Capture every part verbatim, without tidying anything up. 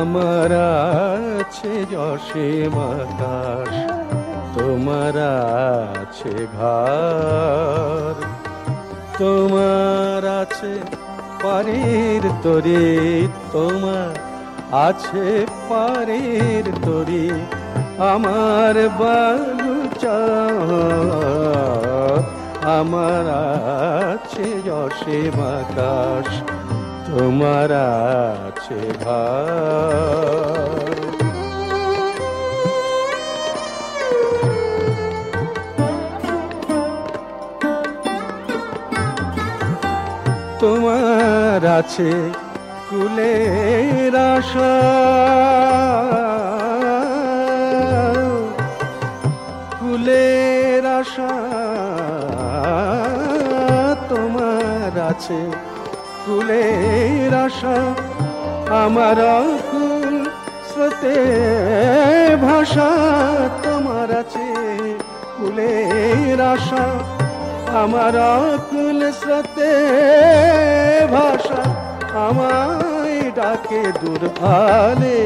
আমার আছে অসীম আকাশ, তোমার আছে ঘর, তোমার আছে পারের তরি, তোমার আছে পারের তরি, আমার বালুচা আমার আছে অসীম আকাশ, তোমার আছে ঘর। তোমার আছে কুলের আশা, কুলের আশা, তোমার আছে কুলের আশা, আমার কুল স্রোতে ভাষা, তোমার আছে কুলের আশা, আমার কুল স্রোতে ভাষা, আমায় ডাকে দূরভালে,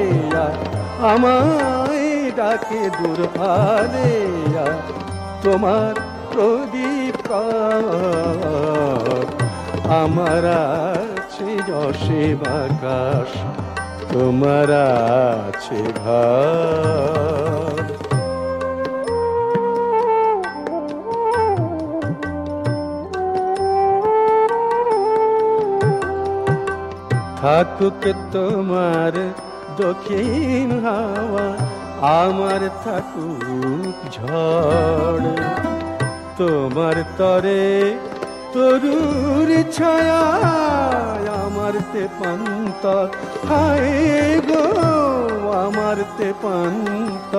আমায় ডাকে দূরভালে, তোমার প্রদীপ আমার আছে অসীম আকাশ, তোমার আছে ঘর। থাকুক তোমার দক্ষিণ হাওয়া, আমার থাকুক ঝড়, তোমার তরে তরুর ছায়া, আমার তেপান্ত হায় গো, আমার তেপান্ত।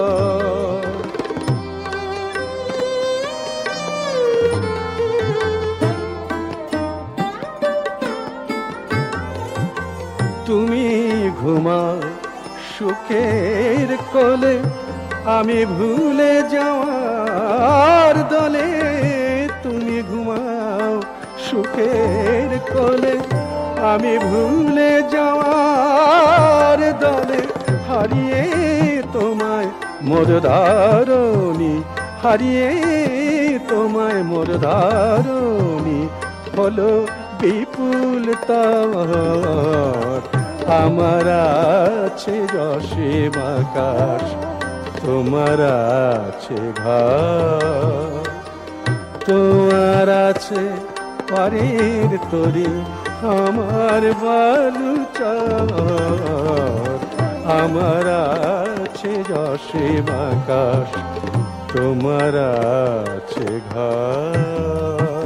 তুমি ঘুমাও সুখের কোলে, আমি ভুলে যাওয়ার দলে, তুমি ঘুমাও সুখের কোলে, আমি ভুলে যাওয়ার দলে, হারিয়ে তোমায় মোর ধারণী, হারিয়ে তোমায় মোর ধারণী, হলো বিপুল তার, আমার আছে অসীম আকাশ, তোমার আছে ঘর, তোমার আছে পারের তরি, আমার বালুচা, আমার আছে অসীম আকাশ, তোমার আছে ঘর।